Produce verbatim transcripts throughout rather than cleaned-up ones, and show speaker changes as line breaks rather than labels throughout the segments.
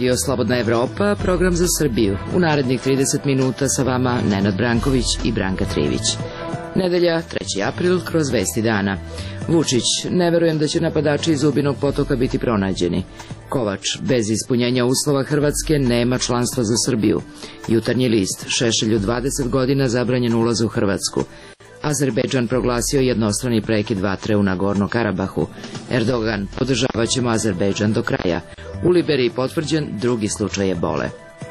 Radio Slobodna Evropa, program za Srbiju. U narednih trideset minuta sa vama Nenad Branković i Branka Trivić. Nedelja, treći april, kroz vesti dana. Vučić, ne verujem da će napadači iz Zubinog Potoka biti pronađeni. Kovač, bez ispunjenja uslova Hrvatske nema članstva za Srbiju. Jutarnji list, Šešelju dvadeset godina zabranjen ulaz u Hrvatsku. Azerbejdžan proglasio jednostrani prekid vatre u Nagorno Karabahu. Erdogan, podržavaćemo Azerbejdžan do kraja. U Liberiji potvrđen drugi slučaj ebole.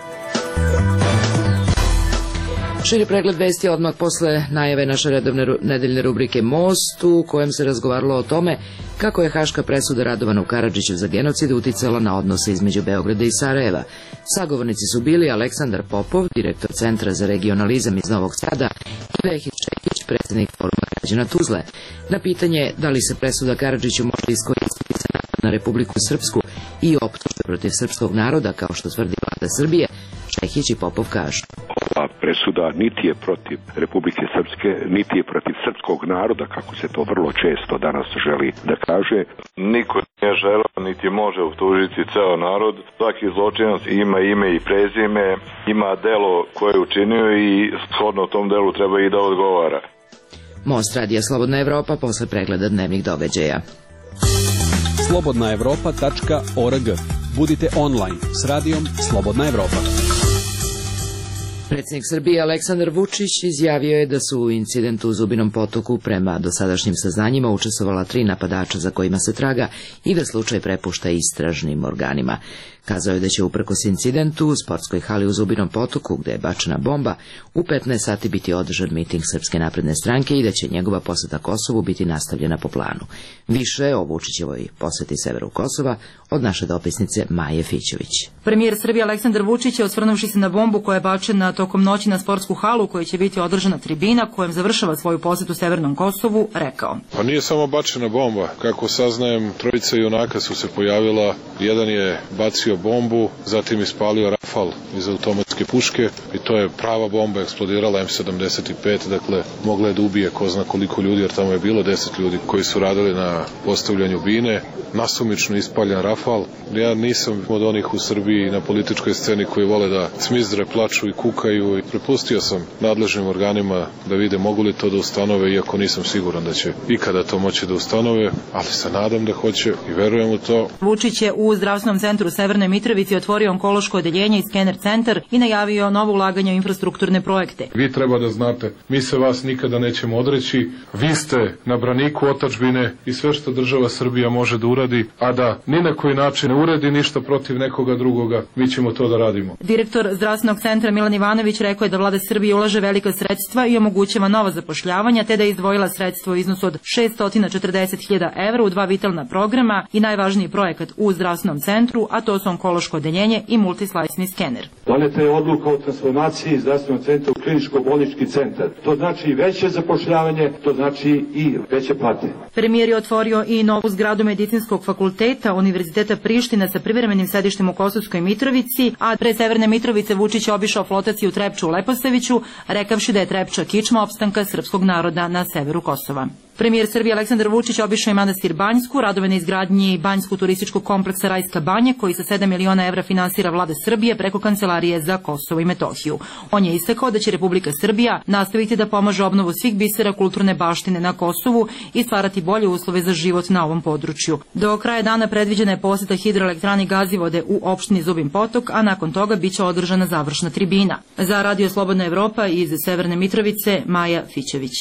Širi pregled vesti odmah posle najave naše redovne nedeljne rubrike Most, u kojem se razgovaralo o tome kako je haška presuda Radovanu Karadžiću za genocid uticala na odnose između Beograda i Sarajeva. Sagovornici su bili Aleksandar Popov, direktor Centra za regionalizam iz Novog Sada, i Vehid Šekić, predsjednik Foruma građana Tuzle. Na pitanje da li se presuda Karadžiću može iskoristiti za napad na Republiku Srpsku i optužbe protiv srpskog naroda, kao što tvrdi vlada Srbije, Šekić i Popov kažu:
ova presuda niti je protiv Republike Srpske, niti je protiv srpskog naroda, kako se to vrlo često danas želi da kaže.
Niko nije želeo, niti može optužiti ceo narod. Svaki zločinac ima ime i prezime, ima delo koje je učinio i shodno tom delu treba i da odgovara.
Most radija Slobodna Evropa posle pregleda dnevnih događaja.
slobodna evropa tačka org. Budite online s radijom Slobodna Evropa.
Predsjednik Srbije Aleksandar Vučić izjavio je da su u incidentu u Zubinom Potoku prema dosadašnjim saznanjima učestvovala tri napadača za kojima se traga i da slučaj prepušta istražnim organima. Kazao je da će uprkos incidentu u sportskoj hali u Zubinom Potoku, gde je bačena bomba, u petnaest sati biti održan miting Srpske napredne stranke i da će njegova poseta Kosovu biti nastavljena po planu. Više o Vučićevoj poseti severu Kosova od naše dopisnice Maje Fićević.
Premijer Srbije Aleksandar Vučić je, osvrnuvši se na bombu koja je bačena tokom noći na sportsku halu u kojoj će biti održana tribina kojem završava svoju posetu severnom Kosovu, rekao:
Pa nije samo bačena bomba. Kako saznajem, trojica junaka su se pojavila. Jedan je bacio bombu, zatim ispalio rafal iz automatske puške i to je prava bomba, eksplodirala em sedamdeset pet, dakle mogla je da ubije ko zna koliko ljudi, jer tamo je bilo deset ljudi koji su radili na postavljanju bine. Nasumično ispaljen rafal. Ja nisam od onih u Srbiji na političkoj sceni koji vole da cmizdre, plaču i kukaju i prepustio sam nadležnim organima da vide mogu li to da ustanove, iako nisam siguran da će ikada to moći da ustanove, ali se nadam da hoće i verujem u to.
Vučić je u Zdravstvenom centru u Severnoj Mitrovici otvorio onkološko odeljenje i skener centar i najavio novo ulaganje u infrastrukturne projekte.
Vi treba da znate, mi se vas nikada nećemo odreći, vi ste na braniku otadžbine i sve što država Srbija može da uradi, a da ni na koji način ne uredi ništa protiv nekoga drugoga, mi ćemo to da radimo.
Direktor Zdravstvenog centra Milan Ivanović rekao je da vlada Srbije ulaže velika sredstva i omogućava nova zapošljavanja, te da je izdvojila sredstvo u iznosu od šeststo četrdeset hiljada evra u dva vitalna programa i najvažniji projekat u zdravstvenom centru, a to su onkološko odeljenje i multislajsni skener.
Doneta je odluka o transformaciji zdravstvenog centra u kliničko-bolnički centar. To znači i veće zapošljavanje, to znači i veće plate.
Premijer je otvorio i novu zgradu Medicinskog fakulteta Univerziteta Priština sa privremenim sedištem u Kosovskoj Mitrovici, a pre Severne Mitrovice Vučić je obišao flotaciju Trepču u Leposaviću, rekavši da je Trepča kičma opstanka srpskog naroda na severu Kosova. Premijer Srbije Aleksandar Vučić obišao je manastir Banjsku, radove na izgradnji banjsko-turističkog kompleksa Rajska banja, koji sa sedam miliona evra finansira vlada Srbije preko Kancelarije za Kosovo i Metohiju. On je istakao da će Republika Srbija nastaviti da pomaže obnovu svih bisera kulturne baštine na Kosovu i stvarati bolje uslove za život na ovom području. Do kraja dana predviđena je poseta hidroelektrani Gazivode u opštini Zubin Potok, a nakon toga biće održana završna tribina. Za Radio Slobodna Evropa iz Severne Mitrovice, Maja Fićević.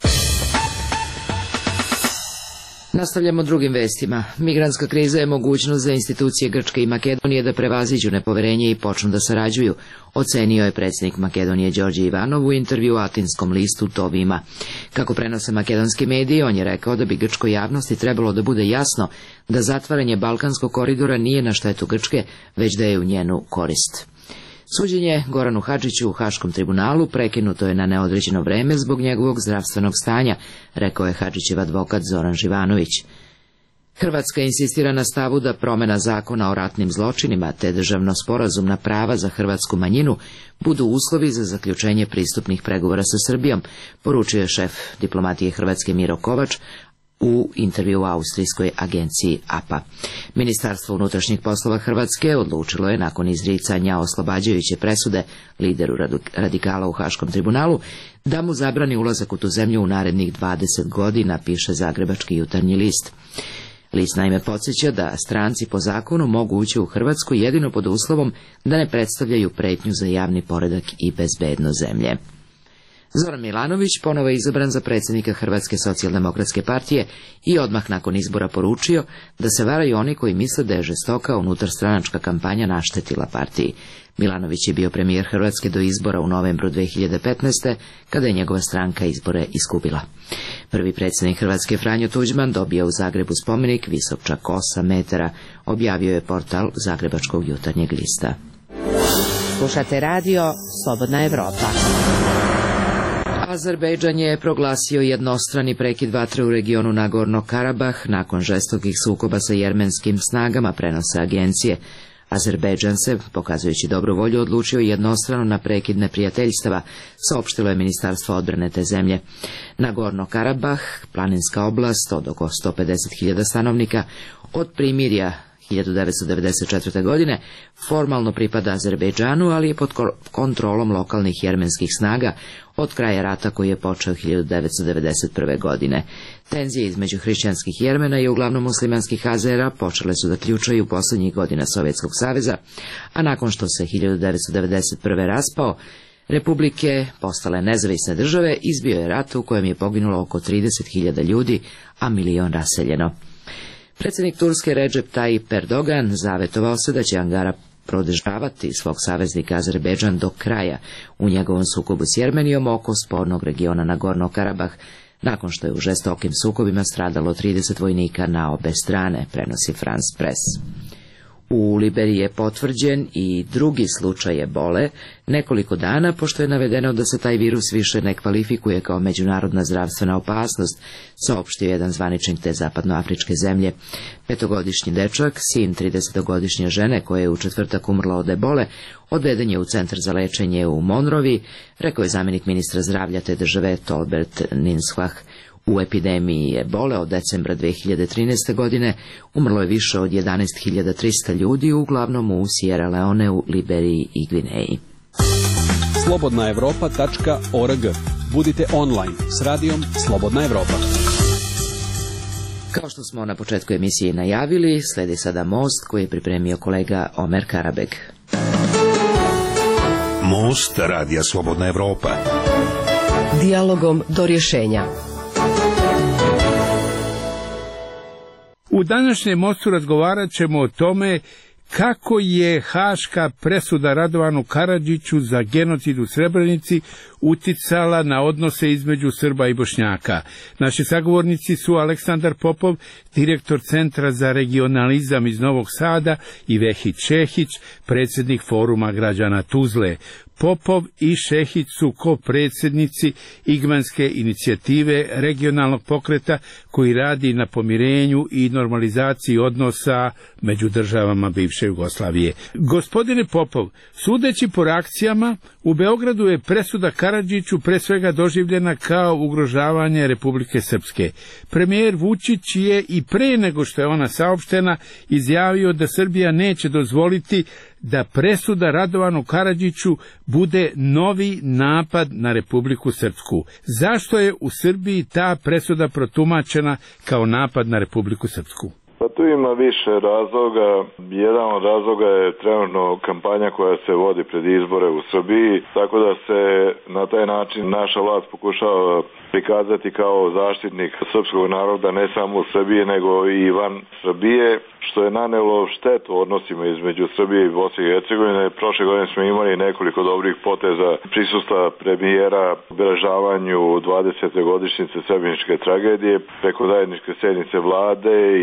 Nastavljamo drugim vestima. Migrantska kriza je mogućnost za institucije Grčke i Makedonije da prevaziđu nepoverenje i počnu da sarađuju, ocenio je predsjednik Makedonije Đorđe Ivanov u intervju u atinskom listu Tovima. Kako prenose makedonski mediji, on je rekao da bi grčkoj javnosti trebalo da bude jasno da zatvaranje Balkanskog koridora nije na štetu Grčke, već da je u njenu korist. Suđenje Goranu Hadžiću u Haškom tribunalu prekinuto je na neodređeno vreme zbog njegovog zdravstvenog stanja, rekao je Hadžićev advokat Zoran Živanović. Hrvatska insistira na stavu da promena zakona o ratnim zločinima te državno sporazumna prava za hrvatsku manjinu budu uslovi za zaključenje pristupnih pregovora sa Srbijom, poručio je šef diplomatije Hrvatske Miro Kovač, u intervju u austrijskoj agenciji A P A. Ministarstvo unutrašnjih poslova Hrvatske odlučilo je nakon izricanja oslobađajuće presude lideru radikala u Haškom tribunalu da mu zabrani ulazak u tu zemlju u narednih dvadeset godina, piše Zagrebački jutarnji list. List naime podsjeća da stranci po zakonu mogu ući u Hrvatsku jedino pod uslovom da ne predstavljaju pretnju za javni poredak i bezbednost zemlje. Zoran Milanović ponovo je izabran za predsjednika Hrvatske socijaldemokratske partije i odmah nakon izbora poručio da se varaju oni koji misle da je žestoka unutarstranačka kampanja naštetila partiji. Milanović je bio premijer Hrvatske do izbora u novembru dve hiljade petnaeste. kada je njegova stranka izbore izgubila. Prvi predsjednik Hrvatske Franjo Tuđman dobio u Zagrebu spomenik visok čak osam metara, objavio je portal Zagrebačkog jutarnjeg lista.
Slušate radio Slobodna Evropa.
Azerbejdžan je proglasio jednostrani prekid vatre u regionu Nagorno-Karabah nakon žestokih sukoba sa jermenskim snagama, prenose agencije. Azerbejdžan se, pokazujući dobru volju, odlučio jednostrano na prekid neprijateljstava, saopštilo je Ministarstvo odbrane te zemlje. Nagorno-Karabah, planinska oblast od oko sto pedeset hiljada stanovnika, od primirja hiljadu devetsto devedeset četvrte. godine formalno pripada Azerbejdžanu, ali je pod kontrolom lokalnih jermenskih snaga od kraja rata koji je počeo hiljadu devetsto devedeset prve. godine. Tenzije između hrišćanskih Jermena i uglavnom muslimanskih Azera počele su da ključaju posljednjih godina Sovjetskog saveza, a nakon što se hiljadu devetsto devedeset prve. raspao, republike postale nezavisne države, izbio je rat u kojem je poginulo oko trideset hiljada ljudi, a milion raseljeno. Predsjednik Turske Recep Tayyip Erdogan zavetovao se da će Ankara podržavati svog saveznika Azerbejdžan do kraja u njegovom sukobu s Jermenijom oko spornog regiona Nagorno-Karabah, nakon što je u žestokim sukobima stradalo trideset vojnika na obe strane, prenosi France Press. U Liberiji je potvrđen i drugi slučaj ebole nekoliko dana, pošto je navedeno da se taj virus više ne kvalifikuje kao međunarodna zdravstvena opasnost, saopštio jedan zvaničnik te zapadnoafričke zemlje. Petogodišnji dečak, sin tridesetogodišnje žene koja je u četvrtak umrla od ebole, odveden je u centar za lečenje u Monrovi, rekao je zamjenik ministra zdravlja te države Tolbert Ninswah. U epidemiji ebole od decembra dve hiljade trinaeste. godine umrlo je više od jedanaest hiljada trista ljudi, uglavnom u Sierra Leoneu, Liberiji i Gvineji.
slobodna evropa tačka org. Budite online s radijom Slobodna Evropa.
Kao što smo na početku emisije najavili, sledi sada Most koji je pripremio kolega Omer Karabeg.
Most radija Slobodna Evropa.
Dijalogom do rješenja.
U današnjem Mostu razgovarat ćemo o tome kako je haška presuda Radovanu Karadžiću za genocid u Srebrenici uticala na odnose između Srba i Bošnjaka. Naši sagovornici su Aleksandar Popov, direktor Centra za regionalizam iz Novog Sada, i Vehid Šehić, predsjednik Foruma građana Tuzle. Popov i Šehić su ko-predsjednici Igmanske inicijative regionalnog pokreta koji radi na pomirenju i normalizaciji odnosa među državama bivše Jugoslavije. Gospodine Popov, sudeći po reakcijama, u Beogradu je presuda Karadžiću pre svega doživljena kao ugrožavanje Republike Srpske. Premijer Vučić je i pre nego što je ona saopštena izjavio da Srbija neće dozvoliti da presuda Radovanu Karadžiću bude novi napad na Republiku Srpsku. Zašto je u Srbiji ta presuda protumačena kao napad na Republiku Srpsku?
Pa tu ima više razloga. Jedan od razloga je trenutno kampanja koja se vodi pred izbore u Srbiji, tako da se na taj način naša vlast pokušava prikazati kao zaštitnik srpskog naroda ne samo u Srbiji nego i van Srbije, što je nanelo štetu odnosima između Srbije i Bosne i Hercegovine. Prošle godine smo imali nekoliko dobrih poteza prisustva premijera u obeležavanju dvadesete godišnjice Srebreničke tragedije preko zajedničke sednice vlade i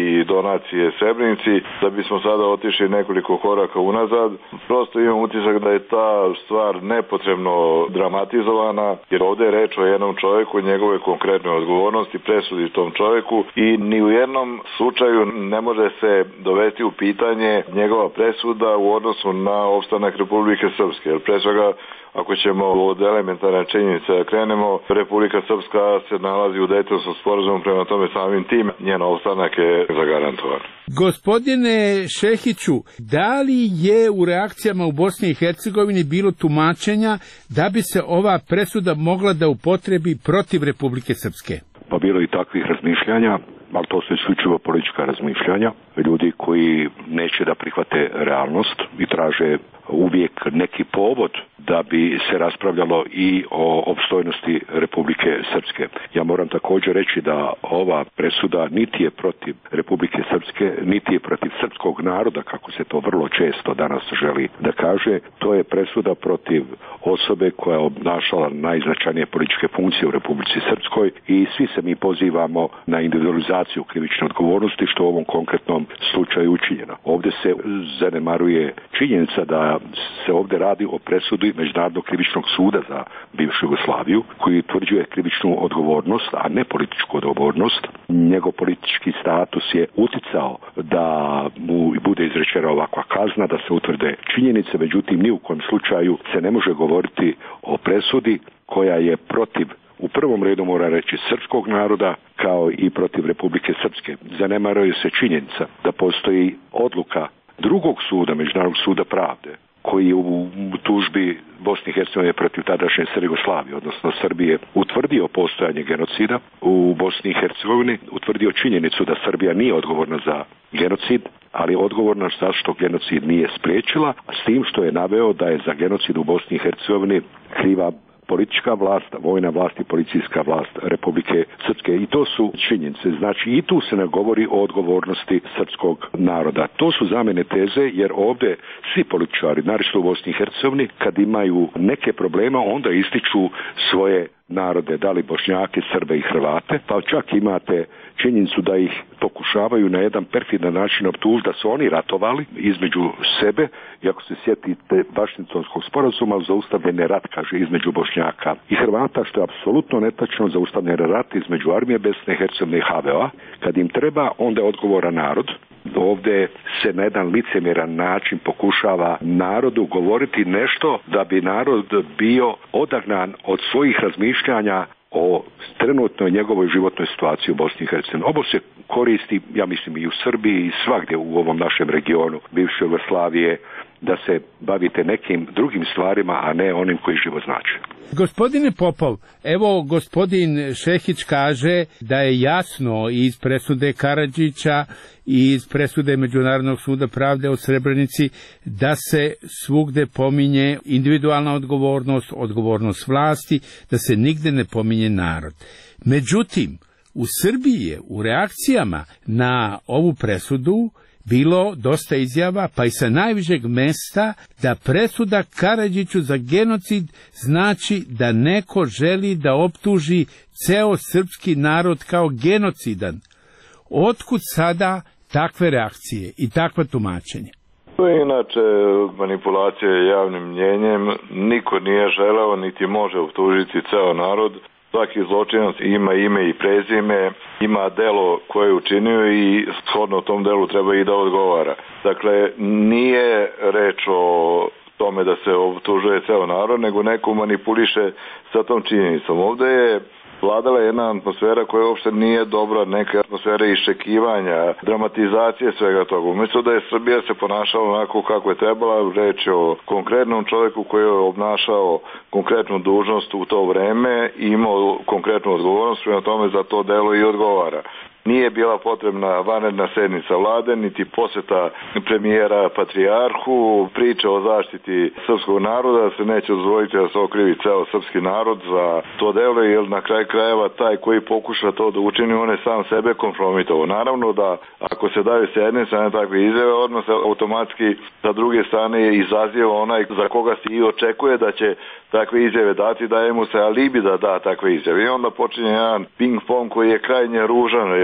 donacije Srebrenici, da bismo sada otišli nekoliko koraka unazad. Prosto imam utisak da je ta stvar nepotrebno dramatizovana, jer ovde je reč o jednom čovjeku, njegove konkretne odgovornosti, presudi tom čovjeku i ni u jednom slučaju ne može se dovesti u pitanje njegova presuda u odnosu na opstanak Republike Srpske. Jer pre svega, ako ćemo od elementarne činjenice da krenemo, Republika Srpska se nalazi u Dejtonskom sporazumu, prema tome samim tim njen opstanak je zagarantovan.
Gospodine Šehiću, da li je u reakcijama u Bosni i Hercegovini bilo tumačenja da bi se ova presuda mogla da upotrebi protiv Republike Srpske?
Pa bilo i takvih razmišljanja, ali to su isključivo politička razmišljanja. Ljudi koji neće da prihvate realnost i traže uvijek neki povod da bi se raspravljalo i o opstojnosti Republike Srpske. Ja moram također reći da ova presuda niti je protiv Republike Srpske, niti je protiv srpskog naroda, kako se to vrlo često danas želi da kaže. To je presuda protiv osobe koja je obnašala najznačajnije političke funkcije u Republici Srpskoj i svi se mi pozivamo na individualizaciju krivične odgovornosti, što u ovom konkretnom slučaju učinjeno. Ovdje se zanemaruje činjenica da se ovdje radi o presudi Međunarodnog krivičnog suda za bivšu Jugoslaviju, koji utvrđuje krivičnu odgovornost, a ne političku odgovornost. Njegov politički status je uticao da mu bude izrečena ovakva kazna, da se utvrde činjenice, međutim ni u kojem slučaju se ne može govoriti o presudi koja je protiv, u prvom redu mora reći, srpskog naroda, kao i protiv Republike Srpske. Zanemaruje se činjenica da postoji odluka drugog suda, Međunarodnog suda pravde, koji je u tužbi Bosne i Hercegovine protiv tadašnje Jugoslavije, odnosno Srbije, utvrdio postojanje genocida u Bosni i Hercegovini, utvrdio činjenicu da Srbija nije odgovorna za genocid, ali je odgovorna zašto genocid nije spriječila, s tim što je naveo da je za genocid u Bosni i Hercegovini kriva politička vlast, vojna vlast i policijska vlast Republike Srpske. I to su činjenice. Znači i tu se ne govori o odgovornosti srpskog naroda. To su zamene teze, jer ovdje svi političari, naročito u Bosni i Hercegovini, kad imaju neke probleme, onda ističu svoje narode, da li Bošnjake, Srbe i Hrvate, pa čak imate činjenicu da ih pokušavaju na jedan perfidan način optužiti da su oni ratovali između sebe, i ako se sjetite Vašingtonskog sporazuma, zaustavljen je rat, kaže, između Bošnjaka i Hrvata, što je apsolutno netačno. Zaustavljen je rat između armije Bosne i Hercegovine i H V O-a. Kad im treba, onda je odgovoran narod. Ovdje se na jedan licemjeran način pokušava narodu govoriti nešto da bi narod bio odagnan od svojih razmišljanja o trenutnoj njegovoj životnoj situaciji u Bosni i Hercegovini. Ovo se koristi, ja mislim, i u Srbiji i svagdje u ovom našem regionu bivše Jugoslavije, da se bavite nekim drugim stvarima, a ne onim koji život znači.
Gospodine Popov, evo gospodin Šehić kaže da je jasno iz presude Karadžića i iz presude Međunarodnog suda pravde o Srebrenici da se svugde pominje individualna odgovornost, odgovornost vlasti, da se nigde ne pominje narod. Međutim, u Srbiji je u reakcijama na ovu presudu bilo dosta izjava, pa i sa najvišeg mesta, da presuda Karadžiću za genocid znači da neko želi da optuži ceo srpski narod kao genocidan. Otkud sada takve reakcije i takva tumačenja?
To je inače manipulacija javnim mnjenjem. Niko nije želeo niti može optužiti ceo narod. Svaki zločinac ima ime i prezime, ima delo koje je učinio i shodno tom delu treba i da odgovara. Dakle, nije reč o tome da se optužuje ceo narod, nego neko manipuliše sa tom činjenicom. Ovdje je vladala jedna atmosfera koja uopšte nije dobra, neka atmosfera iščekivanja, dramatizacije svega toga. Umjesto da je Srbija se ponašala onako kako je trebala, reč je o konkretnom čovjeku koji je obnašao konkretnu dužnost u to vreme i imao konkretnu odgovornost, prema tome za to delo i odgovara. Nije bila potrebna vanredna sednica vlade, niti posjeta premijera patrijarhu, priče o zaštiti srpskog naroda, da se neće dozvoliti da se okrivi ceo srpski narod za to delo, jer na kraj krajeva taj koji pokuša to da učini, on je sam sebe kompromitovao. Naravno da ako se daju s jedne strane takve izjave, odmah se automatski sa druge strane izaziva onaj za koga se i očekuje da će takve izjave dati, daje mu se alibi da da takve izjave. I onda počinje jedan ping-pong koji je krajnje ružan, jer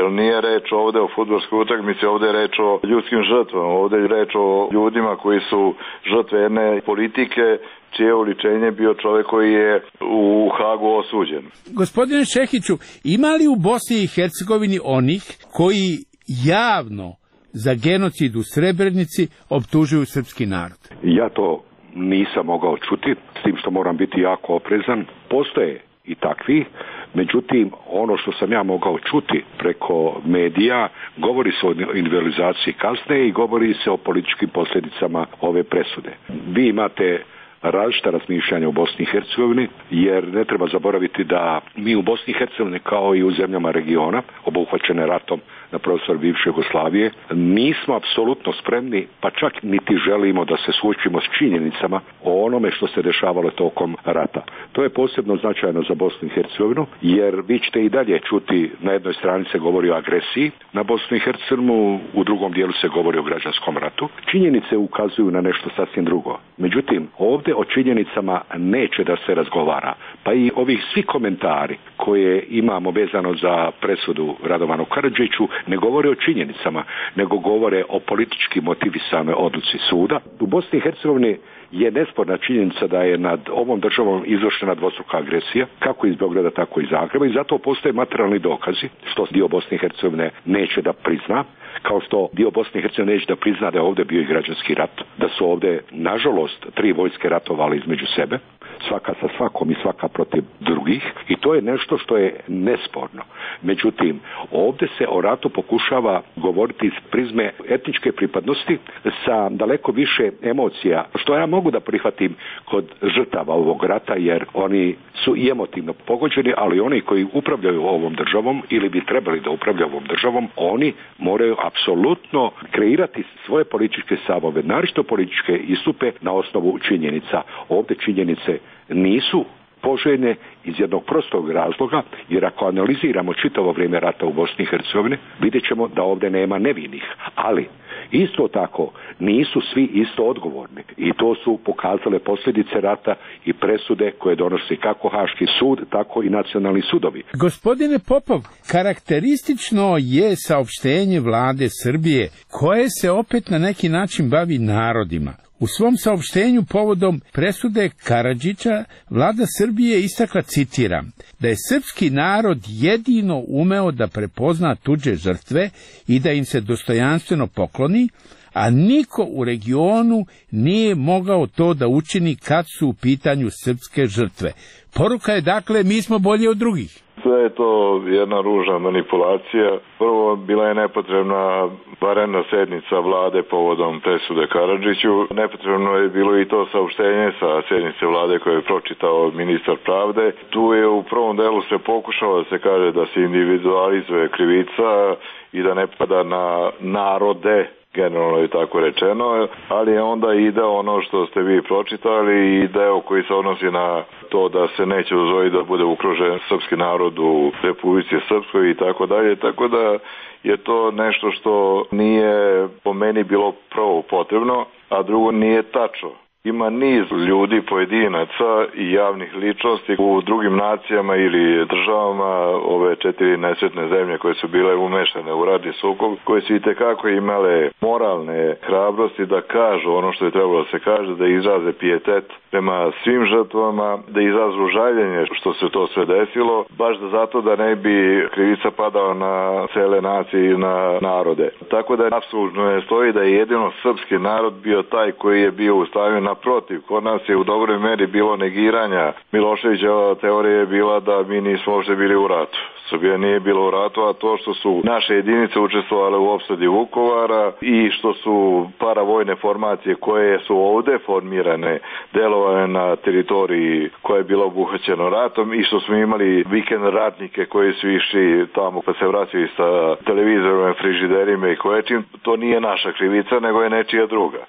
Jer nije reč ovde o fudbalskoj utakmici, ovde je reč o ljudskim žrtvama, ovde je reč o ljudima koji su žrtve jedne politike, čije uličenje bio čovjek koji je u Hagu osuđen.
Gospodine Šehiću, ima li u Bosni i Hercegovini onih koji javno za genocid u Srebrenici optužuju srpski narod?
Ja to nisam mogao čuti, s tim što moram biti jako oprezan. Postoje i takvi, međutim, ono što sam ja mogao čuti preko medija, govori se o individualizaciji kazne i govori se o političkim posljedicama ove presude. Vi imate različita razmišljanja u Bosni i Hercegovini, jer ne treba zaboraviti da mi u Bosni i Hercegovini, kao i u zemljama regiona, obuhvaćene ratom na prostoru bivše Jugoslavije, nismo apsolutno spremni, pa čak niti želimo da se suočimo s činjenicama o onome što se dešavalo tokom rata. To je posebno značajno za Bosnu i Hercegovinu, jer vi ćete i dalje čuti, na jednoj strani se govori o agresiji na Bosnu i Hercegovinu, u drugom dijelu se govori o građanskom ratu. Činjenice ukazuju na nešto sasvim drugo. Međutim, ovdje o činjenicama neće da se razgovara. Pa i ovih svi komentari koje imamo vezano za presudu Radovanu Karadžiću ne govore o činjenicama, nego govore o politički motivisanoj odluci suda. U Bosni i Hercegovini je nesporna činjenica da je nad ovom državom izvršena dvostruka agresija, kako iz Beograda, tako i iz Zagreba, i zato postoje materijalni dokazi, što dio Bosne i Hercegovine neće da prizna, kao što dio Bosne i Hercegovine neće da prizna da je ovdje bio i građanski rat, da su ovdje, nažalost, tri vojske ratovali između sebe, svaka sa svakom i svaka protiv drugih, i to je nešto što je nesporno. Međutim, ovdje se o ratu pokušava govoriti iz prizme etničke pripadnosti sa daleko više emocija, što ja mogu da prihvatim kod žrtava ovog rata, jer oni su i emotivno pogođeni, ali oni koji upravljaju ovom državom ili bi trebali da upravljaju ovom državom, oni moraju apsolutno kreirati svoje političke stavove, naročito političke istupe na osnovu činjenica. Ovdje činjenice nisu poželjne iz jednog prostog razloga, jer ako analiziramo čitavo vrijeme rata u Bosni i Hercegovini, vidjet ćemo da ovdje nema nevinih, ali isto tako nisu svi isto odgovorni, i to su pokazale posljedice rata i presude koje donosi kako Haški sud, tako i nacionalni sudovi.
Gospodine Popov, karakteristično je saopštenje vlade Srbije, koje se opet na neki način bavi narodima. U svom saopštenju povodom presude Karadžića, vlada Srbije istakla, citiram, da je srpski narod jedino umeo da prepozna tuđe žrtve i da im se dostojanstveno pokloni, a niko u regionu nije mogao to da učini kad su u pitanju srpske žrtve. Poruka je dakle, mi smo bolji od drugih.
Sve je to jedna ružna manipulacija. Prvo, bila je nepotrebna vanredna sednica vlade povodom presude Karadžiću. Nepotrebno je bilo i to saopštenje sa sednice vlade koje je pročitao ministar pravde. Tu je u prvom delu se pokušalo da se kaže da se individualizuje krivica i da ne pada na narode, generalno je tako rečeno, ali onda ide ono što ste vi pročitali i deo koji se odnosi na to da se neće dozvoliti da bude ukružen srpski narod u Republici Srpskoj i tako dalje, tako da je to nešto što nije po meni bilo prvo potrebno, a drugo nije tačno. Ima niz ljudi, pojedinaca i javnih ličnosti u drugim nacijama ili državama, ove četiri nesretne zemlje koje su bile umešane u ratni sukob, koje su itekako imale moralne hrabrosti da kažu ono što je trebalo da se kaže, da izraze pijetet prema svim žrtvama, da izrazu žaljenje što se to sve desilo, baš da zato da ne bi krivica padala na cele nacije i na narode. Tako da apsolutno ne stoji da je jedino srpski narod bio taj koji je bio ustavljen. Naprotiv, kod nas je u dobroj meri bilo negiranja. Miloševićeva teorija je bila da mi nismo uopšte bili u ratu. Srbija nije bila u ratu, a to što su naše jedinice učestvovale u opsadi Vukovara i što su paravojne formacije koje su ovde formirane, delovane na teritoriji koja je bila obuhvaćena ratom i što smo imali vikend ratnike koji su išli tamo pa se vraćaju sa televizorom, frižiderima i koječim, to nije naša krivica, nego je nečija druga.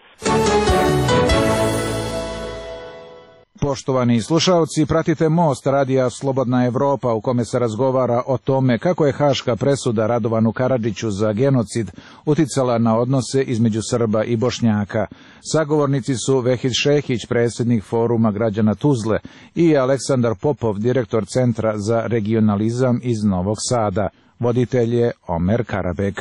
Poštovani slušalci, pratite Most radija Slobodna Evropa u kome se razgovara o tome kako je haška presuda Radovanu Karadžiću za genocid uticala na odnose između Srba i Bošnjaka. Sagovornici su Vehid Šehić, predsjednik Foruma građana Tuzle, i Aleksandar Popov, direktor Centra za regionalizam iz Novog Sada. Voditelj je Omer Karabek.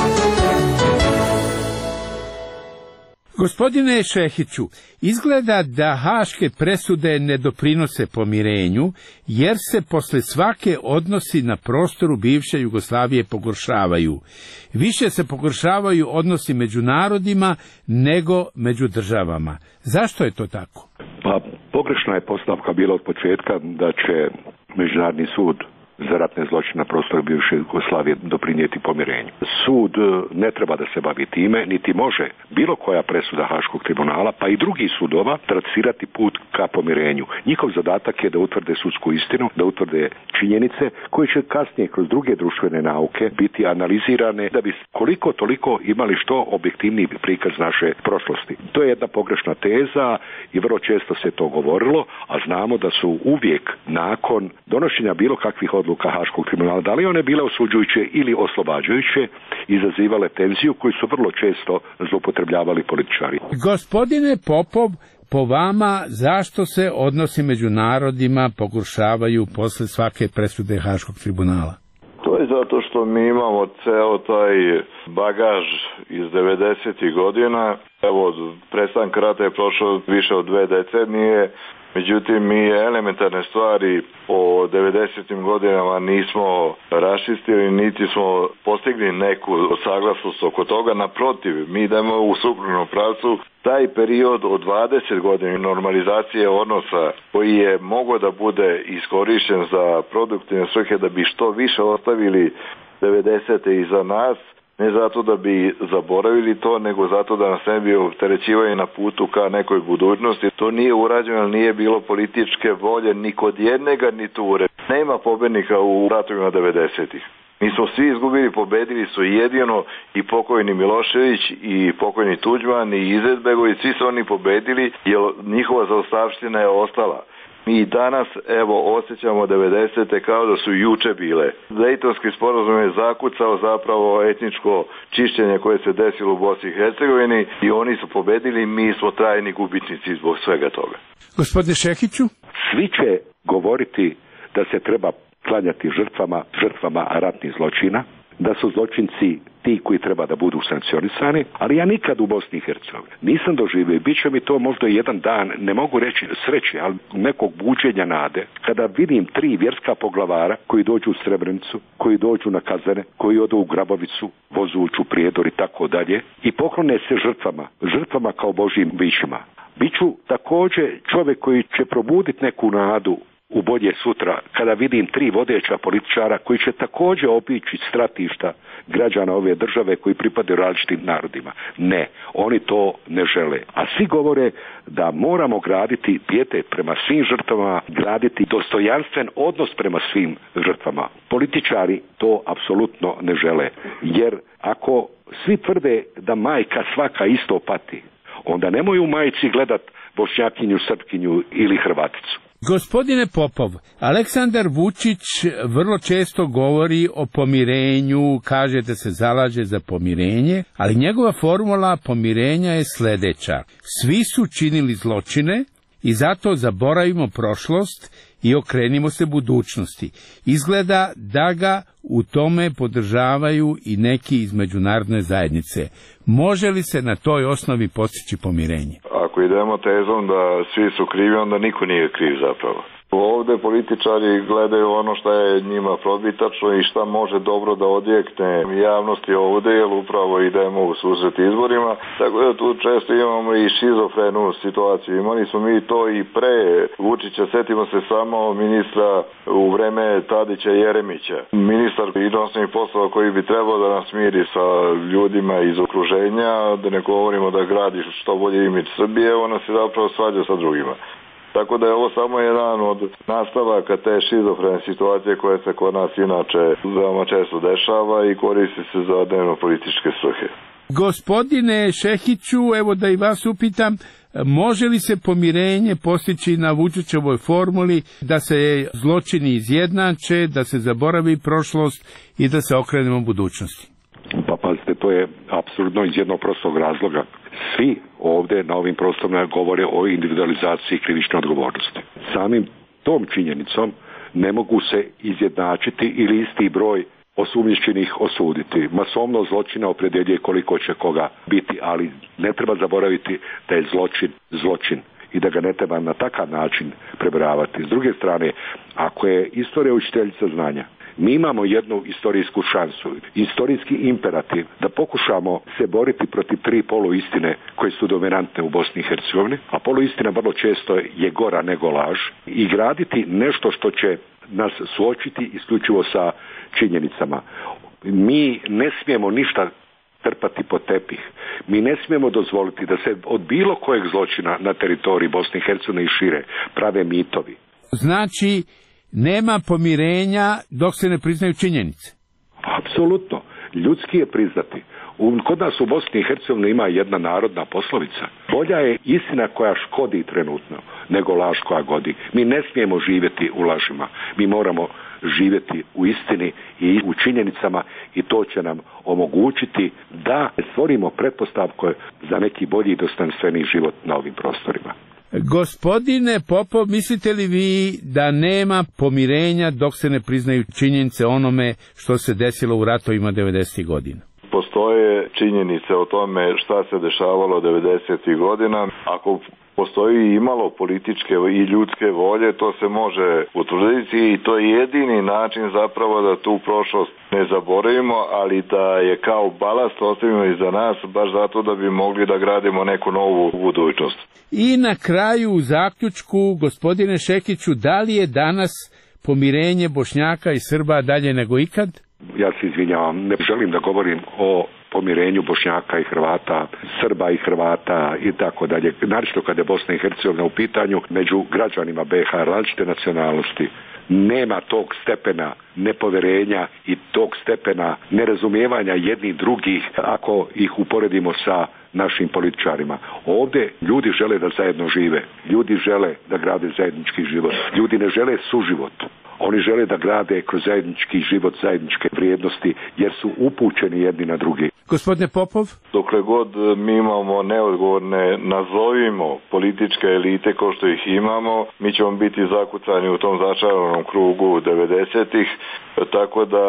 Gospodine Šehiću, izgleda da haške presude ne doprinose pomirenju, jer se posle svake odnosi na prostoru bivše Jugoslavije pogoršavaju. Više se pogoršavaju odnosi među narodima nego među državama. Zašto je to tako?
Pa pogrešna je postavka bila od početka da će Međunarodni sud za ratne zločine na prostoru bivše Jugoslavije doprinijeti pomirenju. Sud ne treba da se bavi time, niti može bilo koja presuda Haškog tribunala, pa i drugih sudova, trasirati put ka pomirenju. Njihov zadatak je da utvrde sudsku istinu, da utvrde činjenice koje će kasnije kroz druge društvene nauke biti analizirane da bi koliko toliko imali što objektivniji prikaz naše prošlosti. To je jedna pogrešna teza i vrlo često se to govorilo, a znamo da su uvijek nakon donošenja bilo kakvih odluka Haškog tribunala, da li one bile osuđujuće ili oslobađajuće, izazivale tenziju koju su vrlo često zloupotrebljavali političari.
Gospodine Popov, po vama zašto se odnosi među narodima pogoršavaju posle svake presude Haškog tribunala?
To je zato što mi imamo ceo taj bagaž iz devedesetih godina. Evo, od prestanka rata je prošlo više od dve decenije. Međutim, mi elementarne stvari o devedesetim godinama nismo raščistili, niti smo postigli neku saglasnost oko toga. Naprotiv, mi idemo u suprotnom pravcu. Taj period od dvadeset godina normalizacije odnosa koji je mogao da bude iskorišten za produktivne svrhe da bi što više ostavili devedesete iza nas, ne zato da bi zaboravili to, nego zato da nas ne bi opterećivali na putu ka nekoj budućnosti. To nije urađeno, nije bilo političke volje ni kod jednega, ni ture. Nema pobednika u ratovima devedesetih. Mi smo svi izgubili, pobedili su jedino i pokojni Milošević i pokojni Tuđman i Izetbegović, svi su oni pobedili jer njihova zaostavština je ostala. Mi danas, evo, osjećamo devedesete kao da su juče bile. Dejtonski sporazum je zakucao zapravo etničko čišćenje koje se desilo u Bosni i Hercegovini i oni su pobedili, mi smo trajni gubitnici zbog svega toga.
Gospodine Šehiću?
Svi će govoriti da se treba klanjati žrtvama, žrtvama ratnih zločina, da su zločinci ti koji treba da budu sankcionisani, ali ja nikad u Bosni i Hercegovini nisam doživio i bit će mi to možda jedan dan, ne mogu reći sreće, ali nekog buđenja nade, kada vidim tri vjerska poglavara koji dođu u Srebrenicu, koji dođu na Kazane, koji odu u Grabovicu, Vozuću, Prijedor i tako dalje i poklone se žrtvama, žrtvama kao Božjim bićima. Biću također čovjek koji će probuditi neku nadu u bolje sutra, kada vidim tri vodeća političara koji će također obići stratišta građana ove države koji pripadaju različitim narodima. Ne, oni to ne žele. A svi govore da moramo graditi pijetet prema svim žrtvama, graditi dostojanstven odnos prema svim žrtvama. Političari to apsolutno ne žele. Jer ako svi tvrde da majka svaka isto pati, onda nemoj u majici gledat Bošnjakinju, Srpkinju ili Hrvaticu.
Gospodine Popov, Aleksandar Vučić vrlo često govori o pomirenju, kaže da se zalaže za pomirenje, ali njegova formula pomirenja je sljedeća. Svi su činili zločine i zato zaboravimo prošlost i okrenimo se budućnosti. Izgleda da ga u tome podržavaju i neki iz međunarodne zajednice. Može li se na toj osnovi postići pomirenje?
Ako idemo tezom da svi su krivi, onda niko nije kriv zapravo. Ovde političari gledaju ono što je njima probitačno i šta može dobro da odjekne javnosti ovde, jer upravo idemo u susret izborima. Tako da tu često imamo i šizofrenu situaciju. Imali smo mi to i pre Vučića, setimo se samo ministra u vreme Tadića i Jeremića. Ministar inostranih poslova koji bi trebao da nas miri sa ljudima iz okruženja, da ne govorimo da gradi što bolje imidž Srbije, ona se zapravo svađa sa drugima. Tako da je ovo samo jedan od nastavaka te šizofrene situacije koja se kod nas inače veoma često dešava i koristi se za dnevno političke svrhe.
Gospodine Šehiću, evo da i vas upitam, može li se pomirenje postići na Vučićevoj formuli da se zločini izjednače, da se zaboravi prošlost i da se okrenemo budućnosti?
Pa pazite, to je apsurdno iz jednog prostog razloga. Svi ovdje na ovim prostorima govore o individualizaciji krivične odgovornosti. Samim tom činjenicom ne mogu se izjednačiti ili isti broj osumnjičenih osuditi. Masovno zločina opredeljuje koliko će koga biti, ali ne treba zaboraviti da je zločin zločin i da ga ne treba na takav način prebrojavati. S druge strane, ako je istorija učiteljica znanja, mi imamo jednu istorijsku šansu, istorijski imperativ da pokušamo se boriti protiv tri poluistine koje su dominantne u Bosni i Hercegovini, a poluistina vrlo često je gora nego laž, i graditi nešto što će nas suočiti isključivo sa činjenicama. Mi ne smijemo ništa trpati pod tepih. Mi ne smijemo dozvoliti da se od bilo kojeg zločina na teritoriji Bosne i Hercegovine i šire prave mitovi.
Znači, nema pomirenja dok se ne priznaju činjenice.
Apsolutno. Ljudski je priznati. U, kod nas u Bosni i Hercegovini ima jedna narodna poslovica. Bolja je istina koja škodi trenutno nego laž koja godi. Mi ne smijemo živjeti u lažima. Mi moramo živjeti u istini i u činjenicama, i to će nam omogućiti da stvorimo pretpostavke za neki bolji i dostojanstveniji život na ovim prostorima.
Gospodine Popov, mislite li vi da nema pomirenja dok se ne priznaju činjenice onome što se desilo u ratovima devedesetih godina?
Postoje činjenice o tome šta se dešavalo devedesetih godina. Ako postoji imalo političke i ljudske volje, to se može utvrditi i to je jedini način zapravo da tu prošlost ne zaboravimo, ali da je kao balast ostavimo iza nas, baš zato da bi mogli da gradimo neku novu budućnost.
I na kraju u zaključku, gospodine Šekiću, da li je danas pomirenje Bošnjaka i Srba dalje nego ikad?
Ja se izvinjavam, ne želim da govorim o pomirenju Bošnjaka i Hrvata, Srba i Hrvata i tako dalje. Naročito kada je Bosna i Hercegovina u pitanju, među građanima B iH različite nacionalnosti. Nema tog stepena nepoverenja i tog stepena nerazumijevanja jednih drugih ako ih uporedimo sa našim političarima. Ovdje ljudi žele da zajedno žive, ljudi žele da grade zajednički život, ljudi ne žele suživot. Oni žele da grade kroz zajednički život, zajedničke vrijednosti, jer su upućeni jedni na drugi.
Gospodine Popov?
Dokle god mi imamo neodgovorne, nazovimo, političke elite kao što ih imamo, mi ćemo biti zakucani u tom začaranom krugu devedesetih, tako da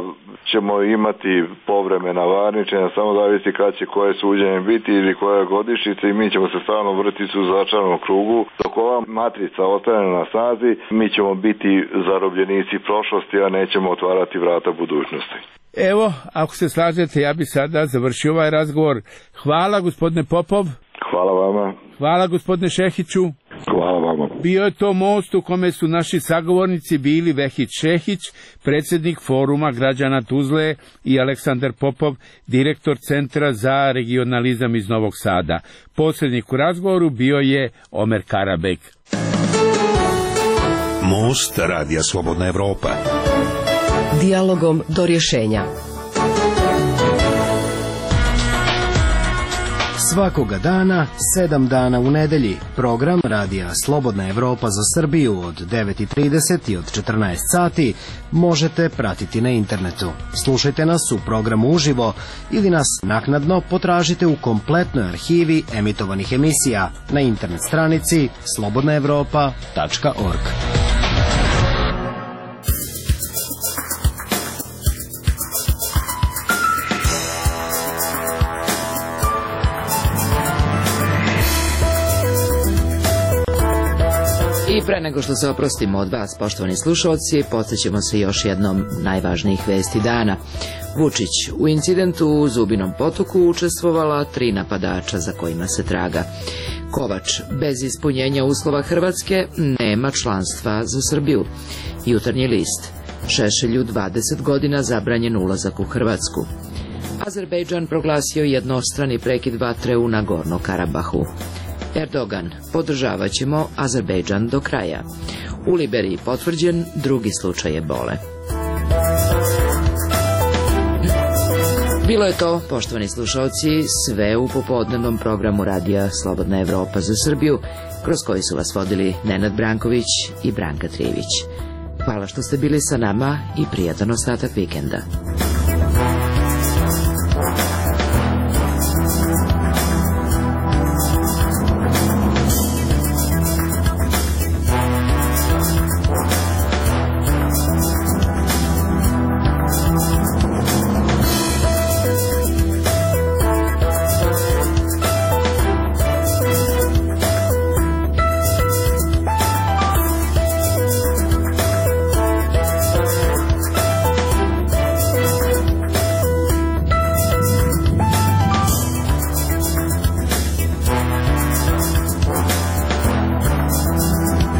ćemo imati povremena varničenja, samo zavisi kad će koje suđenje biti ili koja godišnjica, i mi ćemo se stalno vrtiti u začaranom krugu. Dok ova matrica ostane na snazi, mi ćemo biti zarobljenici prošlosti, a nećemo otvarati vrata budućnosti.
Evo, ako se slažete, ja bi sada završio ovaj razgovor. Hvala, gospodine Popov.
Hvala vama.
Hvala, gospodine Šehiću.
Hvala vama.
Bio je to most u kome su naši sagovornici bili Vehid Šehić, predsjednik Foruma građana Tuzle, i Aleksandar Popov, direktor Centra za regionalizam iz Novog Sada. Posrednik u razgovoru bio je Omer Karabek.
Most Radija Slobodna Evropa.
Dijalogom do rješenja.
Svakoga dana, sedam dana u nedelji, program Radija Slobodna Evropa za Srbiju od devet i trideset i od četrnaest sati možete pratiti na internetu. Slušajte nas u programu uživo ili nas naknadno potražite u kompletnoj arhivi emitovanih emisija na internet stranici slobodna evropa tačka org.
I pre nego što se oprostimo od vas, poštovani slušalci, podsjećamo se još jednom najvažnijih vesti dana. Vučić: u incidentu u Zubinom potoku učestvovala tri napadača za kojima se traga. Kovač: bez ispunjenja uslova Hrvatske nema članstva za Srbiju. Jutarnji list: Šešelju dvadeset godina zabranjen ulazak u Hrvatsku. Azerbejdžan proglasio jednostrani prekid vatre u Nagorno Karabahu. Erdogan: podržavat ćemo Azerbejdžan do kraja. U Liberiji potvrđen drugi slučaj ebole. Bilo je to, poštovani slušalci, sve u popodnevnom programu Radija Slobodna Evropa za Srbiju, kroz koji su vas vodili Nenad Branković i Branka Trijević. Hvala što ste bili sa nama i prijatan ostatak vikenda.